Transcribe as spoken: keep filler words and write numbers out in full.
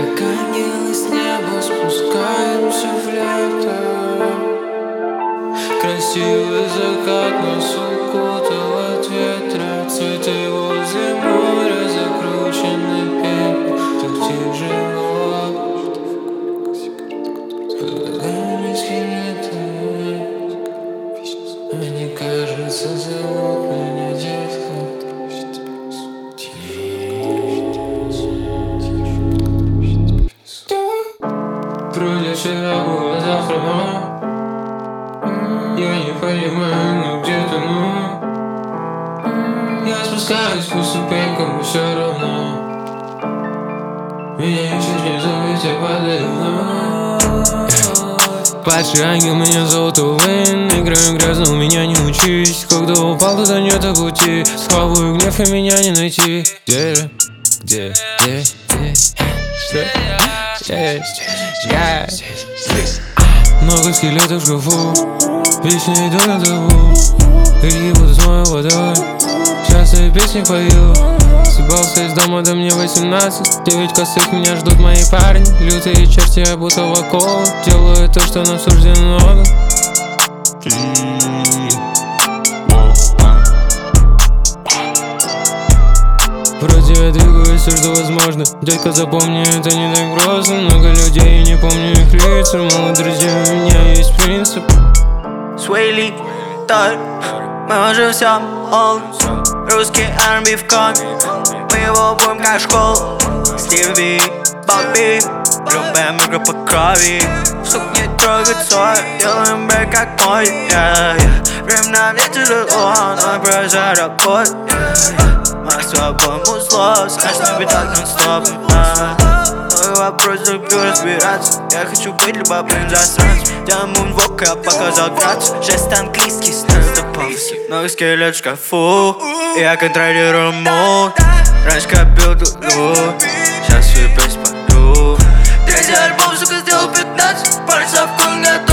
как ангелы с неба спускаемся в лето. Красивый закат нас укутал от ветра. Цветы возле моря закручены пеной. Так тяжело, глазами скелеты. Они, кажется, зовут меня детка. Вроде вчера было завтра, но я не понимаю, но где-то, ну я спускаюсь по ступенькам, и все равно меня ищет внизу, ведь я падаю вновь. Падший ангел, меня зовут Уэйн. Играю грязно, у меня не учись. Когда упал, туда нет пути. Схватываю гнев, и меня не найти. Где? Где? Где? Где? Что? Я, я. Много скелетов в шкафу, вечно иду на табу. Грехи будут с моей водой, сейчас я песни пою. Съебался из дома, да мне восемнадцать. Девять косых меня ждут мои парни. Лютые черти, я будто в оковах. Делаю то, что нам суждено. Вроде я двигаюсь все, что возможно. Дядька, запомни, это не так просто. Много людей, не помню их лица. Мало друзей, у меня есть принцип. Свейли, Тор, мы уже все олд. Русский ар энд би в коме. Мы его будем как школу. Стиви, Бобби, любим игры по крови. Сук не трогать свой, делаем брейк как мой, yeah, yeah. Время нам не тяжело, но прожать работу, yeah, yeah. Мы с тобой музло, скажешь тебе так нон-стоп. Новый вопрос, люблю разбираться. Я хочу быть любопытным засранцем. Делаем мунвок, я показал грацию. Жест английский, стендапался. Новый скелет в шкафу, я контролирую мод. Раньше копил дуду, сейчас свою песню пою. Третий альбом, сука, сделал пятнадцать. Парень со вкусом готов.